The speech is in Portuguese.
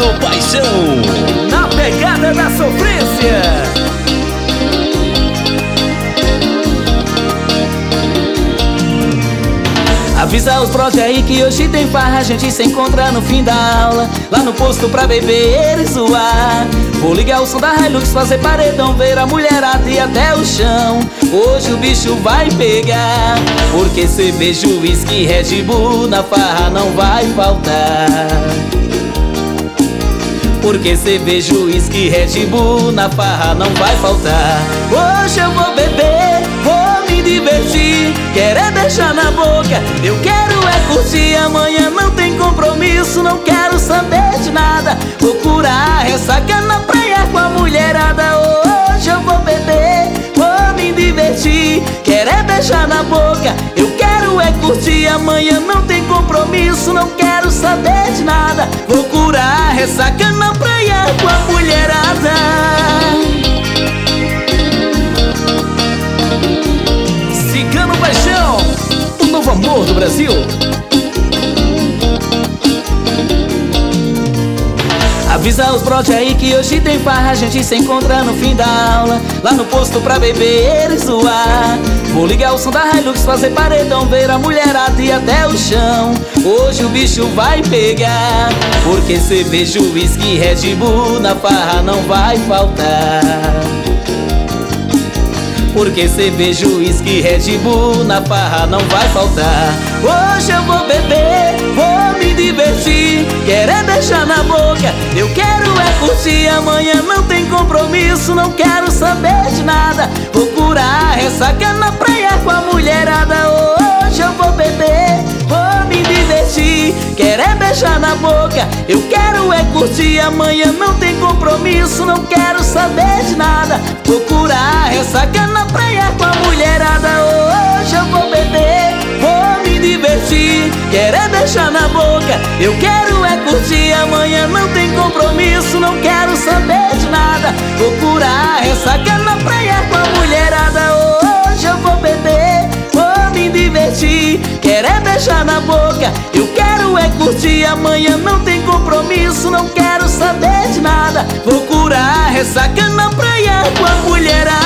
no Paixão, na pegada da sofrência. Avisa os brode aí que hoje tem farra. A gente se encontra no fim da aula, lá no posto pra beber e zoar. Vou ligar o som da Hilux, fazer paredão, ver a mulherada e até o chão. Hoje o bicho vai pegar, porque cerveja, uísque, Red Bull na farra não vai faltar. Porque cerveja, uísque, Red Bull na farra não vai faltar. Hoje eu vou beber, vou me divertir, quero é beijar na boca, eu quero é curtir. Amanhã não tem compromisso, não quero saber de nada. Vou curar a ressaca na praia com a mulherada. Hoje eu vou beber, vou me divertir, quero é beijar na boca, eu quero é curtir. Amanhã não tem compromisso, não quero saber de nada. Vou curar a ressaca na praia com a mulherada. Cigano Paixão, o novo amor do Brasil. Avisa os brode aí que hoje tem farra. A gente se encontra no fim da aula, lá no posto pra beber e zoar. Vou ligar o som da Hilux, fazer paredão, ver a mulherada e até o chão. Hoje o bicho vai pegar, porque cerveja, uísque, Red Bull na farra não vai faltar. Porque cerveja, uísque, Red Bull na farra não vai faltar. Hoje eu vou beber, vou me divertir, quero é beijar na boca, eu quero é curtir. Amanhã não tem compromisso, não quero saber de nada. Vou curar a ressaca na praia com a mulherada. Hoje eu vou beber, vou me divertir, quero é beijar na boca, eu quero é curtir. Amanhã não tem compromisso, não quero saber de nada. Vou curar a ressaca na praia com a mulherada. Hoje eu vou beber, vou me divertir, quero é beijar na boca, eu quero é curtir. Amanhã não tem compromisso, não quero saber de nada. Vou curar a ressaca na praia com a mulherada. Hoje eu vou beber, vou me divertir, quero é beijar na boca, eu quero é curtir. Amanhã não tem compromisso, não quero saber de nada. Vou curar a ressaca na praia com a mulherada.